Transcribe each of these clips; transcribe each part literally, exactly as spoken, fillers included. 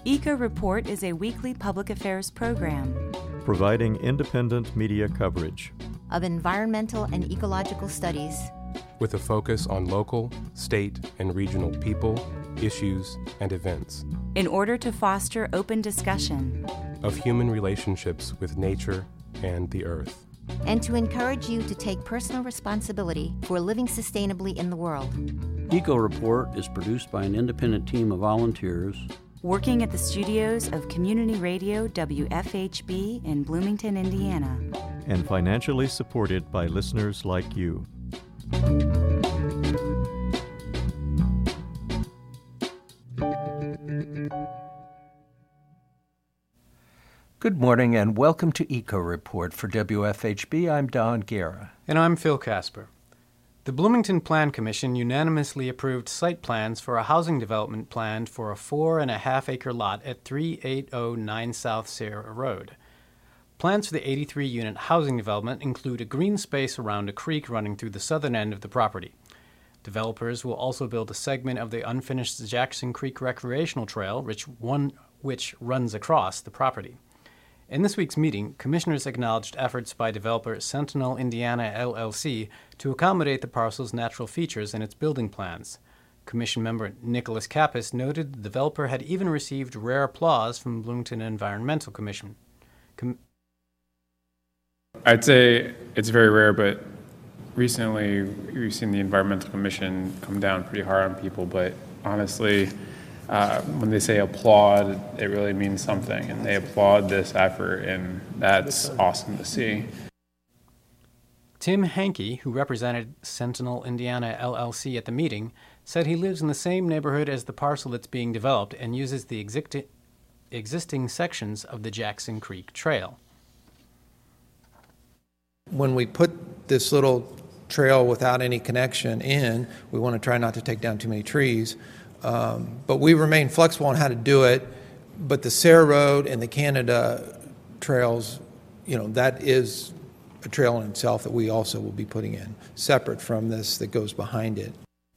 Eco Report is a weekly public affairs program providing independent media coverage of environmental and ecological studies with a focus on local, state, and regional people, issues, and events in order to foster open discussion of human relationships with nature and the earth, and to encourage you to take personal responsibility for living sustainably in the world. Eco Report is produced by an independent team of volunteers working at the studios of Community Radio W F H B in Bloomington, Indiana, and financially supported by listeners like you. Good morning and welcome to Eco Report for W F H B. I'm Don Guerra. And I'm Phil Casper. The Bloomington Plan Commission unanimously approved site plans for a housing development planned for a four and a half acre lot at thirty-eight oh nine South Sierra Road. Plans for the eighty-three unit housing development include a green space around a creek running through the southern end of the property. Developers will also build a segment of the unfinished Jackson Creek Recreational Trail, which, one, which runs across the property. In this week's meeting, commissioners acknowledged efforts by developer Sentinel Indiana L L C to accommodate the parcel's natural features in its building plans. Commission member Nicholas Kappas noted the developer had even received rare applause from Bloomington Environmental Commission. Com- I'd say it's very rare, but recently we've seen the Environmental Commission come down pretty hard on people, but honestly, Uh, when they say applaud, it really means something, and they applaud this effort, and that's awesome to see. Tim Hankey, who represented Sentinel Indiana L L C at the meeting, said he lives in the same neighborhood as the parcel that's being developed and uses the exi- existing sections of the Jackson Creek Trail. When we put this little trail without any connection in, we want to try not to take down too many trees. Um, but we remain flexible on how to do it. But the Sierra Road and the Canada trails, you know, that is a trail in itself that we also will be putting in, separate from this that goes behind it.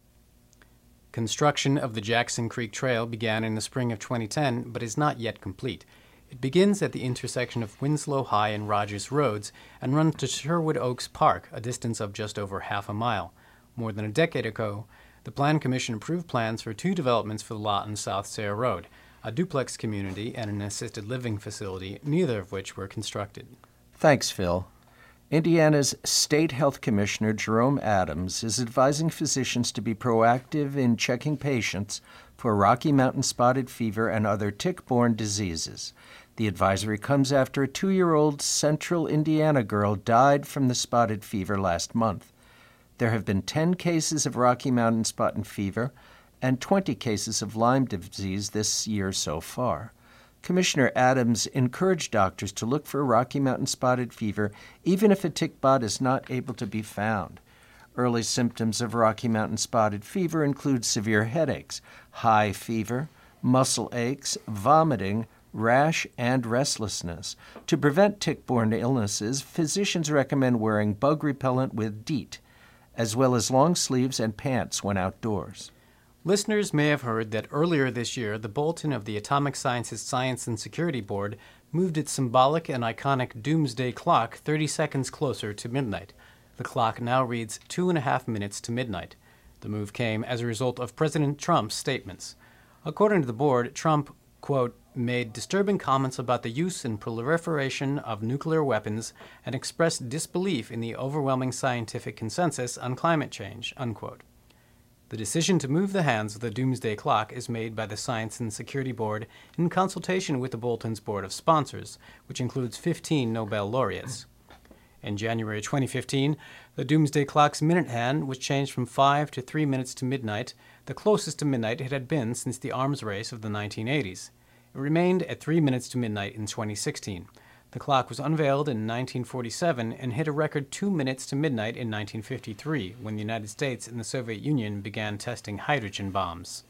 Construction of the Jackson Creek Trail began in the spring of twenty ten, but is not yet complete. It begins at the intersection of Winslow High and Rogers Roads and runs to Sherwood Oaks Park, a distance of just over half a mile. More than a decade ago, the Plan Commission approved plans for two developments for the lot on South Sierra Road, a duplex community and an assisted living facility, neither of which were constructed. Thanks, Phil. Indiana's State Health Commissioner Jerome Adams is advising physicians to be proactive in checking patients for Rocky Mountain spotted fever and other tick-borne diseases. The advisory comes after a two-year-old Central Indiana girl died from the spotted fever last month. There have been ten cases of Rocky Mountain spotted fever and twenty cases of Lyme disease this year so far. Commissioner Adams encouraged doctors to look for Rocky Mountain spotted fever even if a tick bot is not able to be found. Early symptoms of Rocky Mountain spotted fever include severe headaches, high fever, muscle aches, vomiting, rash, and restlessness. To prevent tick-borne illnesses, physicians recommend wearing bug repellent with DEET, as well as long sleeves and pants when outdoors. Listeners may have heard that earlier this year, the bulletin of the Atomic Sciences Science and Security Board moved its symbolic and iconic doomsday clock thirty seconds closer to midnight. The clock now reads two and a half minutes to midnight. The move came as a result of President Trump's statements. According to the board, Trump, quote, made disturbing comments about the use and proliferation of nuclear weapons and expressed disbelief in the overwhelming scientific consensus on climate change, unquote. The decision to move the hands of the doomsday clock is made by the Science and Security Board in consultation with the bulletin's board of sponsors, which includes fifteen Nobel laureates. In January twenty fifteen, the doomsday clock's minute hand was changed from five to three minutes to midnight, the closest to midnight it had been since the arms race of the nineteen eighties. It remained at three minutes to midnight in twenty sixteen. The clock was unveiled in nineteen forty-seven and hit a record two minutes to midnight in nineteen fifty-three, when the United States and the Soviet Union began testing hydrogen bombs.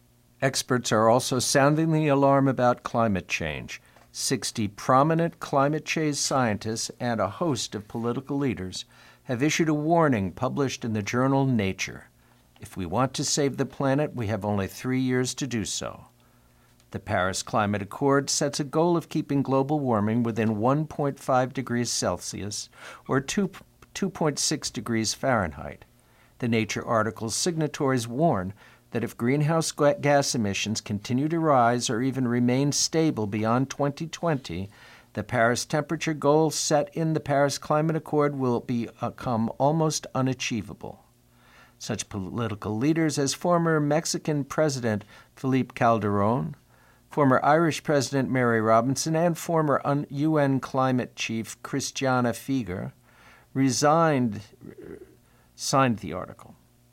Experts are also sounding the alarm about climate change. Sixty prominent climate change scientists and a host of political leaders have issued a warning published in the journal Nature. If we want to save the planet, we have only three years to do so. The Paris Climate Accord sets a goal of keeping global warming within one point five degrees Celsius or two point six degrees Fahrenheit. The Nature article's signatories warn that if greenhouse gas emissions continue to rise or even remain stable beyond twenty twenty, the Paris temperature goal set in the Paris Climate Accord will become almost unachievable. Such political leaders as former Mexican President Felipe Calderón, former Irish President Mary Robinson, and former U N climate chief Christiana Figuer resigned, signed the article.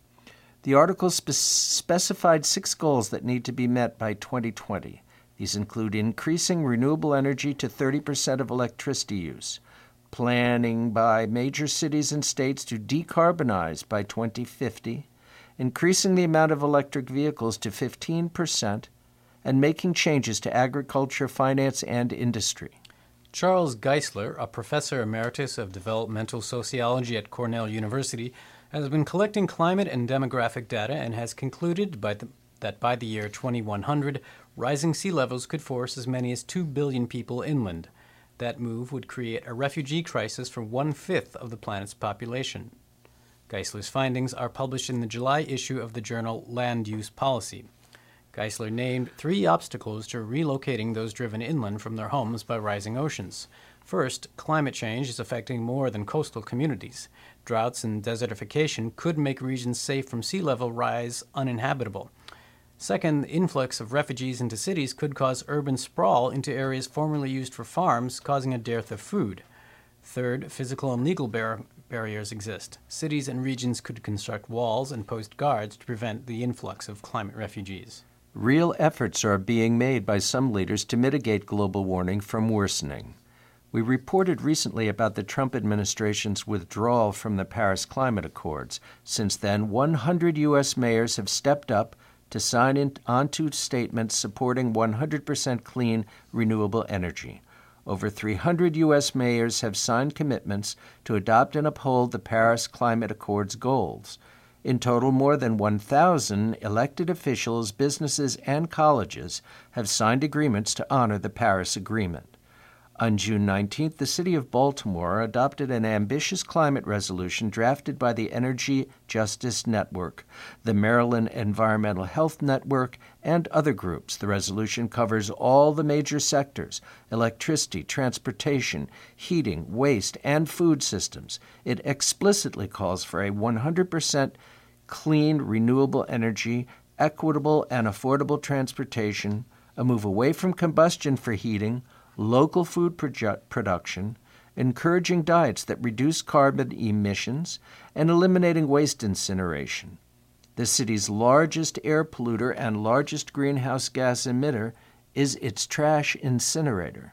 The article spe- specified six goals that need to be met by twenty twenty. These include increasing renewable energy to thirty percent of electricity use, planning by major cities and states to decarbonize by twenty fifty, increasing the amount of electric vehicles to fifteen percent, and making changes to agriculture, finance, and industry. Charles Geisler, a professor emeritus of developmental sociology at Cornell University, has been collecting climate and demographic data and has concluded by the, that by the year twenty-one hundred, rising sea levels could force as many as two billion people inland. That move would create a refugee crisis for one-fifth of the planet's population. Geisler's findings are published in the July issue of the journal Land Use Policy. Geisler named three obstacles to relocating those driven inland from their homes by rising oceans. First, climate change is affecting more than coastal communities. Droughts and desertification could make regions safe from sea level rise uninhabitable. Second, the influx of refugees into cities could cause urban sprawl into areas formerly used for farms, causing a dearth of food. Third, physical and legal bar- barriers exist. Cities and regions could construct walls and post guards to prevent the influx of climate refugees. Real efforts are being made by some leaders to mitigate global warming from worsening. We reported recently about the Trump administration's withdrawal from the Paris Climate Accords. Since then, one hundred U S mayors have stepped up to sign in, onto statements supporting one hundred percent clean, renewable energy. Over three hundred U S mayors have signed commitments to adopt and uphold the Paris Climate Accord's goals. In total, more than one thousand elected officials, businesses, and colleges have signed agreements to honor the Paris Agreement. On June nineteenth, the city of Baltimore adopted an ambitious climate resolution drafted by the Energy Justice Network, the Maryland Environmental Health Network, and other groups. The resolution covers all the major sectors: electricity, transportation, heating, waste, and food systems. It explicitly calls for a one hundred percent clean, renewable energy, equitable and affordable transportation, a move away from combustion for heating, local food produ- production, encouraging diets that reduce carbon emissions, and eliminating waste incineration. The city's largest air polluter and largest greenhouse gas emitter is its trash incinerator.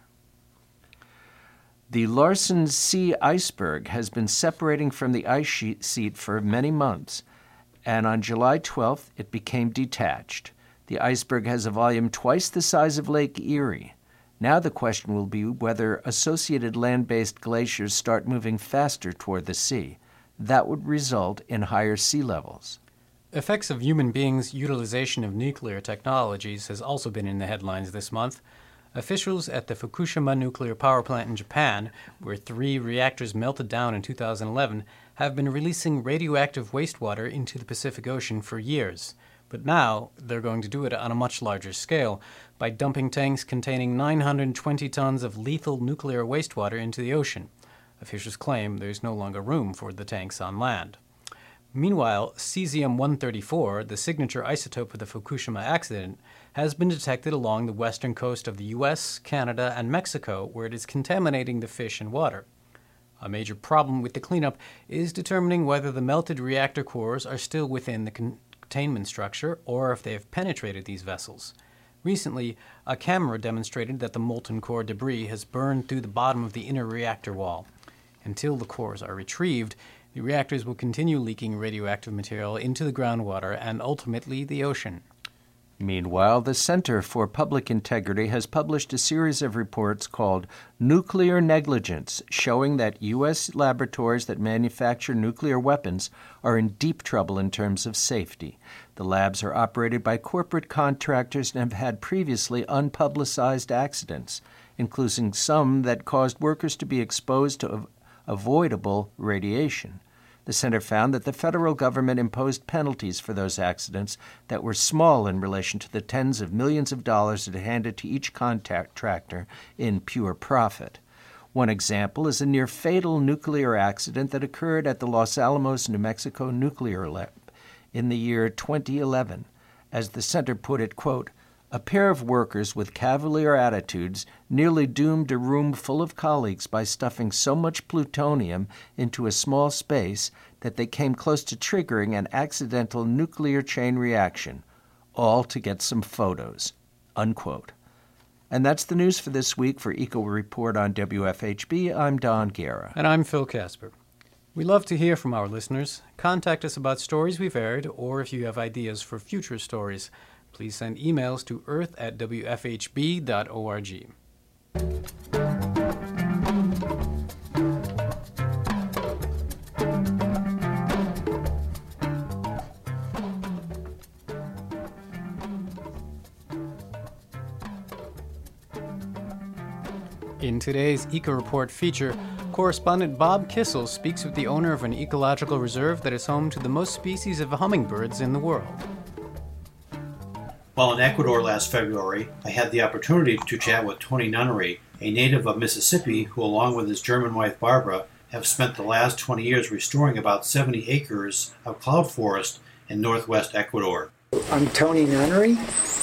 The Larsen C iceberg has been separating from the ice sheet seat for many months, and on July twelfth it became detached. The iceberg has a volume twice the size of Lake Erie. Now the question will be whether associated land-based glaciers start moving faster toward the sea. That would result in higher sea levels. Effects of human beings' utilization of nuclear technologies has also been in the headlines this month. Officials at the Fukushima nuclear power plant in Japan, where three reactors melted down in two thousand eleven, have been releasing radioactive wastewater into the Pacific Ocean for years. But now they're going to do it on a much larger scale by dumping tanks containing nine hundred twenty tons of lethal nuclear wastewater into the ocean. Officials claim there's no longer room for the tanks on land. Meanwhile, cesium one thirty-four, the signature isotope of the Fukushima accident, has been detected along the western coast of the U S, Canada, and Mexico, where it is contaminating the fish and water. A major problem with the cleanup is determining whether the melted reactor cores are still within the containment structure or if they have penetrated these vessels. Recently, a camera demonstrated that the molten core debris has burned through the bottom of the inner reactor wall. Until the cores are retrieved, the reactors will continue leaking radioactive material into the groundwater and ultimately the ocean. Meanwhile, the Center for Public Integrity has published a series of reports called Nuclear Negligence, showing that U S laboratories that manufacture nuclear weapons are in deep trouble in terms of safety. The labs are operated by corporate contractors and have had previously unpublicized accidents, including some that caused workers to be exposed to av- avoidable radiation. The center found that the federal government imposed penalties for those accidents that were small in relation to the tens of millions of dollars it handed to each contractor in pure profit. One example is a near-fatal nuclear accident that occurred at the Los Alamos, New Mexico nuclear lab in the year twenty eleven. As the center put it, quote, "A pair of workers with cavalier attitudes nearly doomed a room full of colleagues by stuffing so much plutonium into a small space that they came close to triggering an accidental nuclear chain reaction, all to get some photos," unquote. And that's the news for this week. For Eco Report on W F H B, I'm Don Guerra. And I'm Phil Casper. We love to hear from our listeners. Contact us about stories we've aired, or if you have ideas for future stories, please send emails to earth at w f h b dot org. In today's Eco Report feature, correspondent Bob Kissel speaks with the owner of an ecological reserve that is home to the most species of hummingbirds in the world. While in Ecuador last February, I had the opportunity to chat with Tony Nunnery, a native of Mississippi who, along with his German wife Barbara, have spent the last twenty years restoring about seventy acres of cloud forest in northwest Ecuador. I'm Tony Nunnery,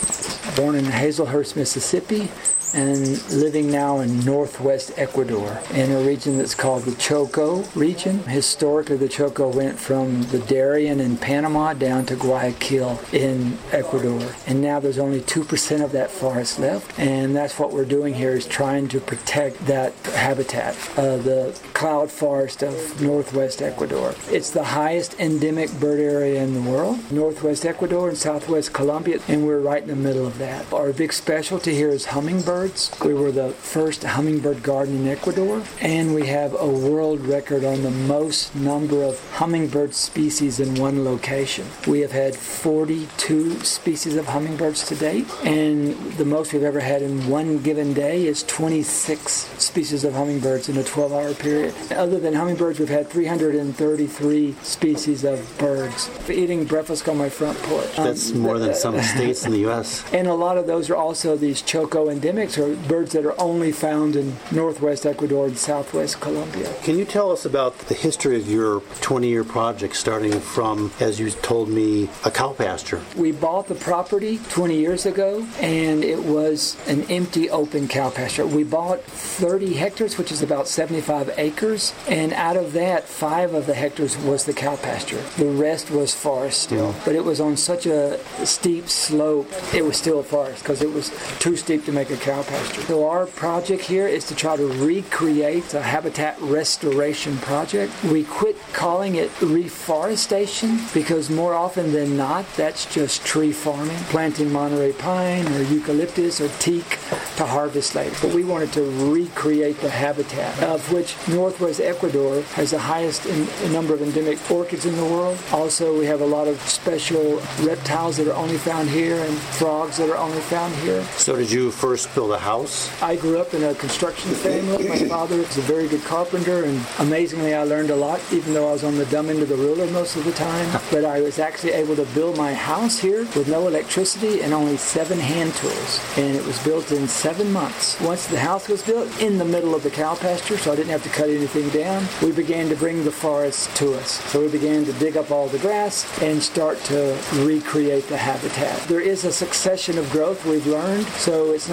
born in Hazelhurst, Mississippi, and living now in northwest Ecuador in a region that's called the Choco region. Historically, the Choco went from the Darien in Panama down to Guayaquil in Ecuador. And now there's only two percent of that forest left. And that's what we're doing here, is trying to protect that habitat, uh, the cloud forest of northwest Ecuador. It's the highest endemic bird area in the world, northwest Ecuador and southwest Colombia, and we're right in the middle of that. Our big specialty here is hummingbirds. We were the first hummingbird garden in Ecuador, and we have a world record on the most number of hummingbird species in one location. We have had forty-two species of hummingbirds to date, and the most we've ever had in one given day is twenty-six species of hummingbirds in a twelve-hour period. Other than hummingbirds, we've had three hundred thirty-three species of birds. Eating breakfast on my front porch. That's um, more than some states in the U S And a lot of those are also these Choco endemics, or birds that are only found in northwest Ecuador and southwest Colombia. Can you tell us about the history of your twenty-year project, starting from, as you told me, a cow pasture? We bought the property twenty years ago, and it was an empty, open cow pasture. We bought thirty hectares, which is about seventy-five acres, and out of that, five of the hectares was the cow pasture. The rest was forest still, but it was on such a steep slope, it was still a forest because it was too steep to make a cow pasture. So our project here is to try to recreate a habitat restoration project. We quit calling it reforestation because more often than not, that's just tree farming, planting Monterey pine or eucalyptus or teak to harvest later. But we wanted to recreate the habitat, of which northwest Ecuador has the highest in, in number of endemic orchids in the world. Also, we have a lot of special reptiles that are only found here and frogs that are only found here. So did you first build a house? I grew up in a construction family. My father was a very good carpenter, and amazingly I learned a lot, even though I was on the dumb end of the ruler most of the time. But I was actually able to build my house here with no electricity and only seven hand tools. And it was built in seven months. Once the house was built in the middle of the cow pasture, so I didn't have to cut anything down, we began to bring the forest to us. So we began to dig up all the grass and start to recreate the habitat. There is a succession of growth we've learned, so it's not just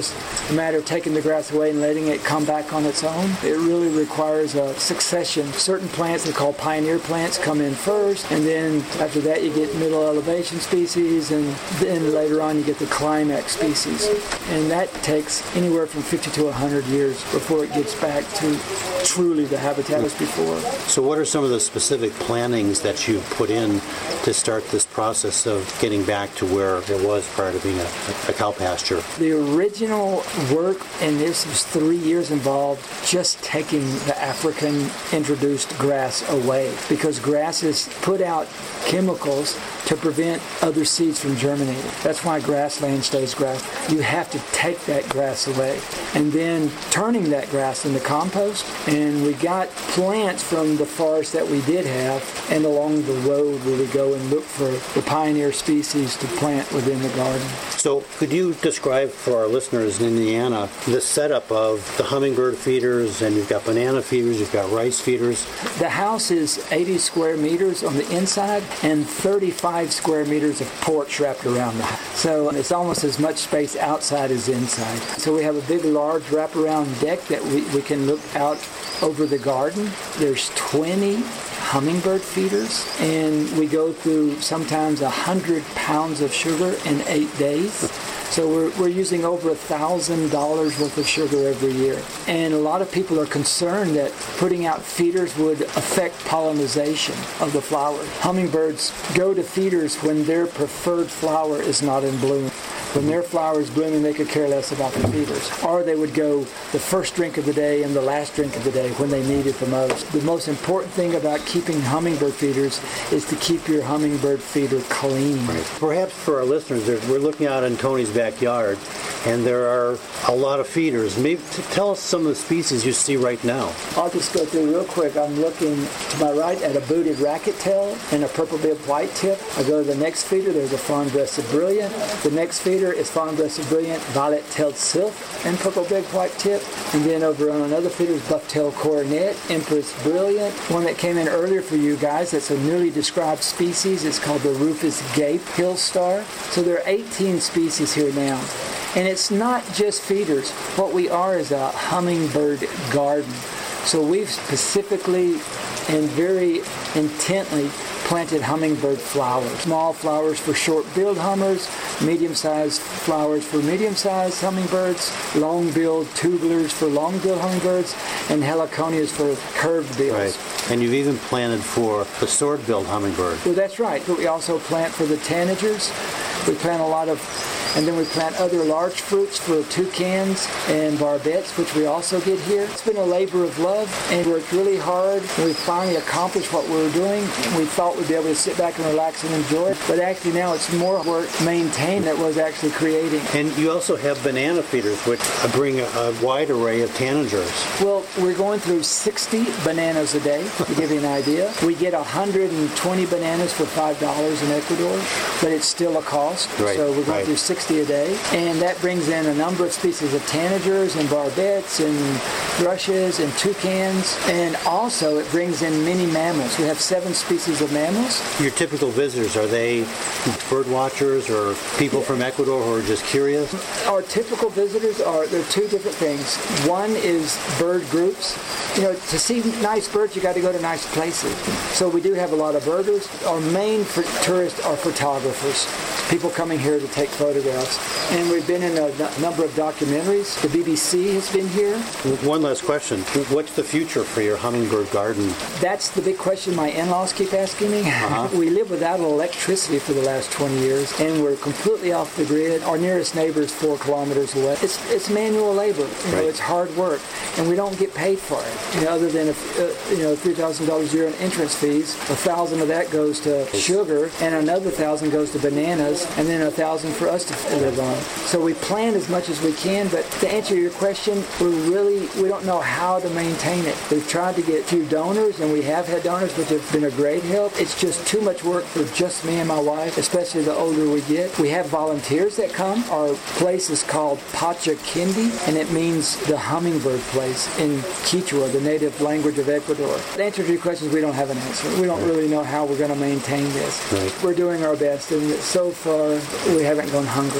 just a matter of taking the grass away and letting it come back on its own. It really requires a succession. Certain plants that are called pioneer plants come in first, and then after that you get middle elevation species, and then later on you get the climax species. And that takes anywhere from fifty to one hundred years before it gets back to truly the habitat as before. So what are some of the specific plantings that you put in to start this process of getting back to where it was prior to being a, a cow pasture? The original work, and this was three years involved, just taking the African introduced grass away, because grasses put out chemicals to prevent other seeds from germinating. That's why grassland stays grass. You have to take that grass away. And then turning that grass into compost, and we got plants from the forest that we did have, and along the road where we go and look for the pioneer species to plant within the garden. So could you describe for our listeners in Indiana the setup of the hummingbird feeders, and you've got banana feeders, you've got rice feeders? The house is eighty square meters on the inside and thirty-five square meters of porch wrapped around the house. So it's almost as much space outside as inside. So we have a big, large wraparound deck that we, we can look out over the garden. There's twenty hummingbird feeders, and we go through sometimes one hundred pounds of sugar in eight days. So we're, we're using over one thousand dollars worth of sugar every year. And a lot of people are concerned that putting out feeders would affect pollination of the flowers. Hummingbirds go to feeders when their preferred flower is not in bloom. When their flower is blooming, they could care less about the feeders. Or they would go the first drink of the day and the last drink of the day when they need it the most. The most important thing about keeping hummingbird feeders is to keep your hummingbird feeder clean. Right. Perhaps for our listeners, we're looking out in Tony's backyard, and there are a lot of feeders. Maybe tell us some of the species you see right now. I'll just go through real quick. I'm looking to my right at a booted racket-tail and a purple-bibbed white-tip. I go to the next feeder. There's a fawn-breasted brilliant. The next feeder is fawn-breasted brilliant, violet-tailed sylph, and purple-bibbed white-tip. And then over on another feeder is buff-tailed coronet, empress brilliant. One that came in earlier for you guys, that's a newly described species. It's called the Rufus Gape hill star. So there are eighteen species here now. And it's not just feeders. What we are is a hummingbird garden. So we've specifically and very intently planted hummingbird flowers. Small flowers for short-billed hummers, medium-sized flowers for medium-sized hummingbirds, long-billed tubulars for long-billed hummingbirds, and heliconias for curved bills. Right. And you've even planted for the sword-billed hummingbird. Well, that's right. But we also plant for the tanagers. We plant a lot of, and then we plant other large fruits for toucans and barbettes, which we also get here. It's been a labor of love, and we worked really hard. We finally accomplished what we were doing. We thought we'd be able to sit back and relax and enjoy it, but actually now it's more work maintaining than it was actually creating. And you also have banana feeders, which bring a, a wide array of tanagers. Well, we're going through sixty bananas a day, to give you an idea. We get one hundred twenty bananas for five dollars in Ecuador, but it's still a cost. Right, so we're going right. through sixty a day, and that brings in a number of species of tanagers and barbettes and thrushes and toucans, and also it brings in many mammals. We have seven species of mammals. Your typical visitors, are they bird watchers or people from Ecuador who are just curious? Our typical visitors are, there are two different things. One is bird groups. You know, to see nice birds, you got to go to nice places. So we do have a lot of birders. Our main for tourists are photographers, people coming here to take photographs. And we've been in a n- number of documentaries. The B B C has been here. One last question. What's the future for your hummingbird garden? That's the big question my in-laws keep asking me. Uh-huh. We live without electricity for the last twenty years, and we're completely off the grid. Our nearest neighbor is four kilometers away. It's it's manual labor. You know, right. It's hard work, and we don't get paid for it. You know, other than a, uh, you know three thousand dollars a year in entrance fees, a thousand of that goes to sugar, and another thousand goes to bananas, and then a thousand for us to live on. So we plan as much as we can, but to answer your question, we really we don't know how to maintain it. We've tried to get a few donors, and we have had donors, which have been a great help. It's just too much work for just me and my wife, especially the older we get. We have volunteers that come. Our place is called Pacha Kindi, and it means the hummingbird place in Quechua, the native language of Ecuador. The answer to your questions, we don't have an answer. We don't really know how we're going to maintain this. Right. We're doing our best, and so far we haven't gone hungry.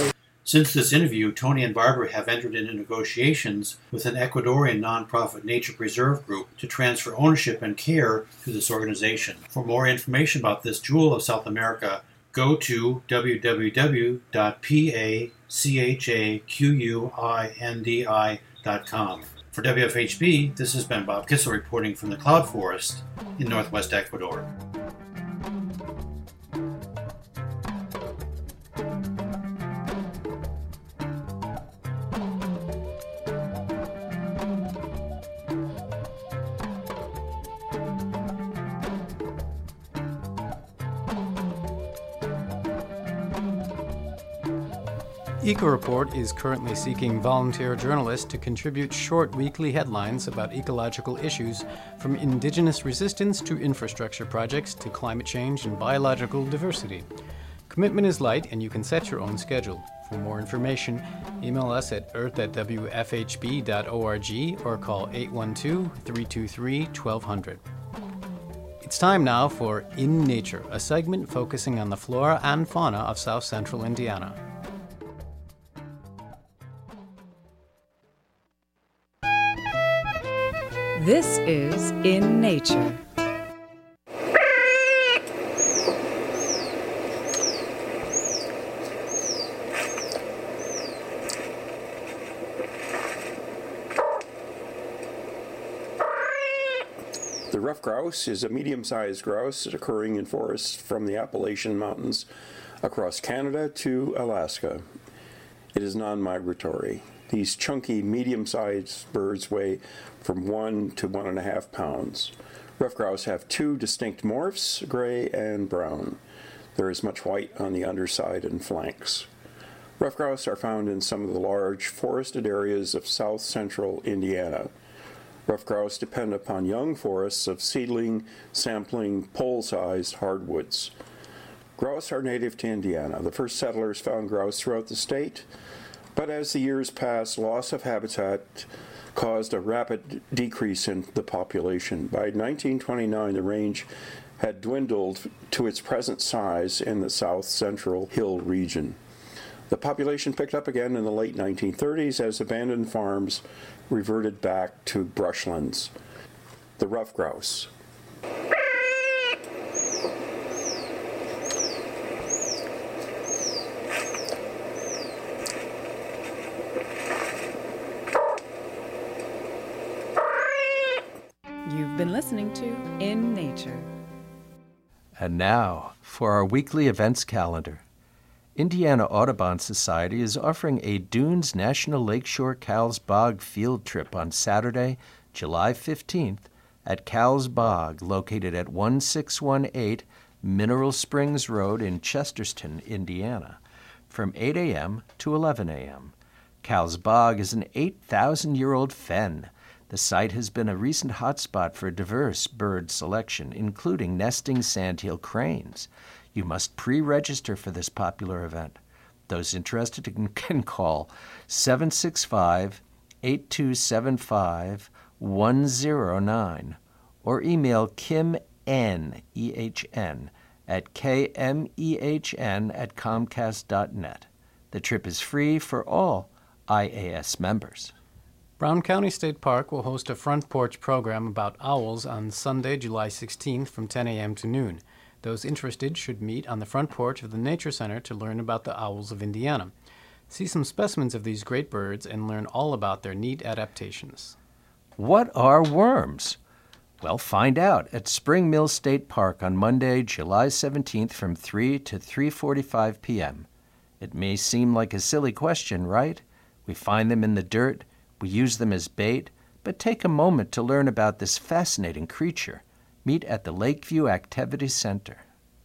Since this interview, Tony and Barbara have entered into negotiations with an Ecuadorian nonprofit nature preserve group to transfer ownership and care to this organization. For more information about this jewel of South America, go to w w w dot pachaqundi dot com. For W F H B, this has been Bob Kissel reporting from the Cloud Forest in northwest Ecuador. EcoReport is currently seeking volunteer journalists to contribute short weekly headlines about ecological issues, from indigenous resistance to infrastructure projects to climate change and biological diversity. Commitment is light, and you can set your own schedule. For more information, email us at earth at w f h b dot org or call eight one two, three two three, one two zero zero. It's time now for In Nature, a segment focusing on the flora and fauna of South Central Indiana. This is In Nature. The ruffed grouse is a medium-sized grouse occurring in forests from the Appalachian Mountains across Canada to Alaska. It is non-migratory. These chunky, medium-sized birds weigh from one to one and a half pounds. Ruffed grouse have two distinct morphs, gray and brown. There is much white on the underside and flanks. Ruffed grouse are found in some of the large forested areas of south central Indiana. Ruffed grouse depend upon young forests of seedling, sampling, pole-sized hardwoods. Grouse are native to Indiana. The first settlers found grouse throughout the state, but as the years passed, loss of habitat caused a rapid decrease in the population. By nineteen twenty-nine, the range had dwindled to its present size in the south central hill region. The population picked up again in the late nineteen thirties as abandoned farms reverted back to brushlands. The ruffed grouse. You've been listening to In Nature. And now, for our weekly events calendar. Indiana Audubon Society is offering a Dunes National Lakeshore Cowles Bog field trip on Saturday, July fifteenth at Cowles Bog, located at one six one eight Mineral Springs Road in Chesterton, Indiana, from eight a.m. to eleven a.m. Cowles Bog is an eight thousand year old fen. The site has been a recent hotspot for diverse bird selection, including nesting sandhill cranes. You must pre-register for this popular event. Those interested can call seven six five, eight two seven five, one zero nine or email Kim N, E H N, at k m e h n at comcast dot net. The trip is free for all I A S members. Brown County State Park will host a front porch program about owls on Sunday, July sixteenth from ten a.m. to noon. Those interested should meet on the front porch of the Nature Center to learn about the owls of Indiana. See some specimens of these great birds and learn all about their neat adaptations. What are worms? Well, find out at Spring Mill State Park on Monday, July seventeenth from three to three forty-five p.m. It may seem like a silly question, right? We find them in the dirt, we use them as bait, but take a moment to learn about this fascinating creature. Meet at the Lakeview Activity Center.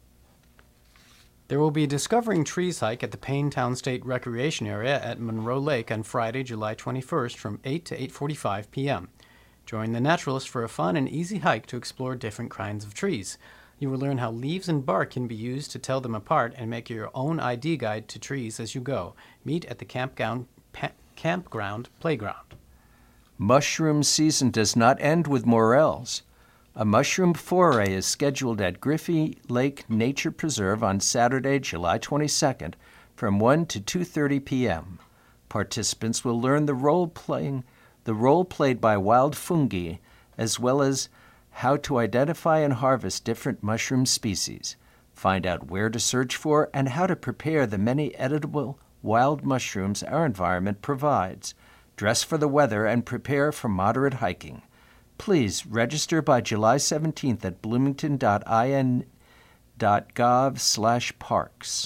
There will be a Discovering Trees hike at the Paintown State Recreation Area at Monroe Lake on Friday, July twenty-first from eight to eight forty-five p.m. Join the naturalists for a fun and easy hike to explore different kinds of trees. You will learn how leaves and bark can be used to tell them apart and make your own I D guide to trees as you go. Meet at the campground, pa- campground playground. Mushroom season does not end with morels. A mushroom foray is scheduled at Griffey Lake Nature Preserve on Saturday, July twenty-second from one to two thirty p.m. Participants will learn the role playing, the role played by wild fungi, as well as how to identify and harvest different mushroom species, find out where to search for, and how to prepare the many editable wild mushrooms our environment provides. Dress for the weather and prepare for moderate hiking. Please register by July seventeenth at bloomington dot I N dot gov slash parks.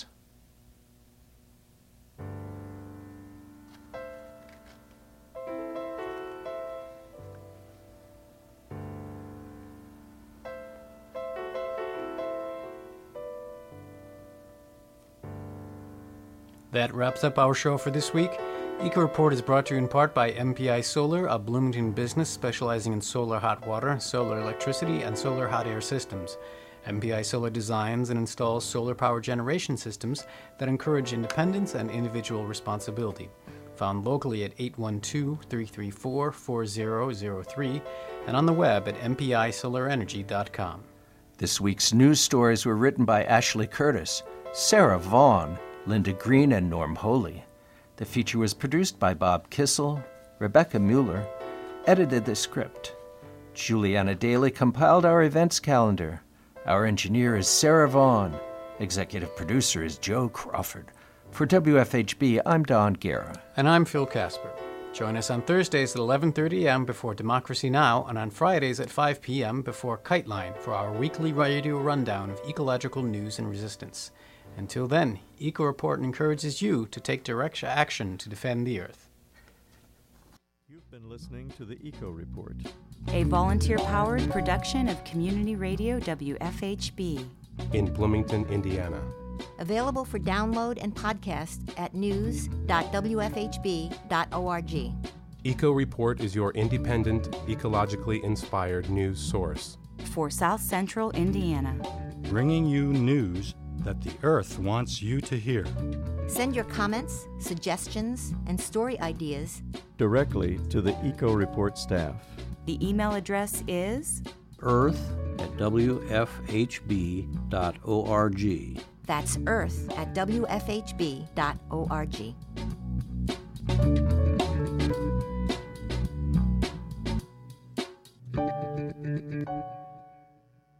That wraps up our show for this week. Eco Report is brought to you in part by M P I Solar, a Bloomington business specializing in solar hot water, solar electricity, and solar hot air systems. M P I Solar designs and installs solar power generation systems that encourage independence and individual responsibility. Found locally at eight one two, three three four, four zero zero three and on the web at m p i solar energy dot com. This week's news stories were written by Ashley Curtis, Sarah Vaughn, Linda Green, and Norm Holy. The feature was produced by Bob Kissel. Rebecca Mueller edited the script. Juliana Daly compiled our events calendar. Our engineer is Sarah Vaughn. Executive producer is Joe Crawford. For W F H B, I'm Don Guerra. And I'm Phil Casper. Join us on Thursdays at eleven thirty a.m. before Democracy Now! And on Fridays at five p.m. before Kite Line for our weekly radio rundown of ecological news and resistance. Until then, Eco Report encourages you to take direct action to defend the Earth. You've been listening to the Eco Report, a volunteer-powered production of Community Radio W F H B in Bloomington, Indiana. Available for download and podcast at news dot w f h b dot org. Eco Report is your independent, ecologically inspired news source for South Central Indiana, bringing you news that the Earth wants you to hear. Send your comments, suggestions, and story ideas directly to the Eco Report staff. The email address is earth at w f h b dot org. That's earth at w f h b dot org.